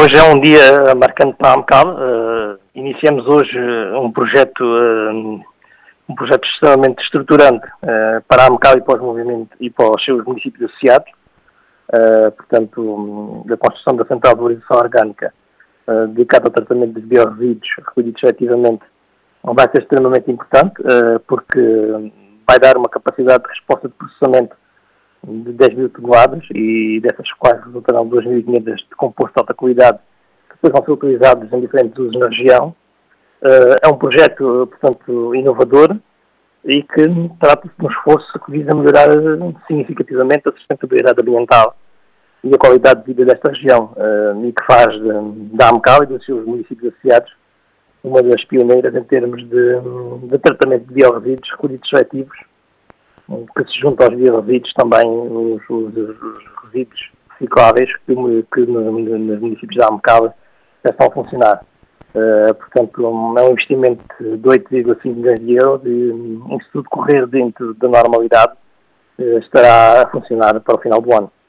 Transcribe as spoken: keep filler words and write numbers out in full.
hoje é um dia marcante para a AMCAL. Uh, iniciamos hoje um projeto, uh, um projeto extremamente estruturante uh, para a AMCAL e para os movimentos e para os seus municípios associados. Uh, portanto, um, da construção da central de valorização orgânica uh, dedicada ao tratamento dos biorresíduos recolhidos seletivamente vai ser extremamente importante, uh, porque vai dar uma capacidade de resposta de processamento de dez mil toneladas e dessas quais resultarão duas mil e quinhentas de composto de alta qualidade que depois vão ser utilizados em diferentes usos na região. Uh, é um projeto, portanto, inovador e que trata-se de um esforço que visa melhorar significativamente a sustentabilidade ambiental e a qualidade de vida desta região uh, e que faz de, da AMCAL e dos seus municípios associados uma das pioneiras em termos de, de tratamento de biorresíduos recolhidos seletivos, que se junta aos biorresíduos também os, os, os resíduos recicláveis que, que nos municípios da AMCAL já estão a funcionar. Uh, portanto, é um investimento de oito vírgula cinco milhões de euros e, se tudo correr dentro da normalidade, uh, estará a funcionar para o final do ano.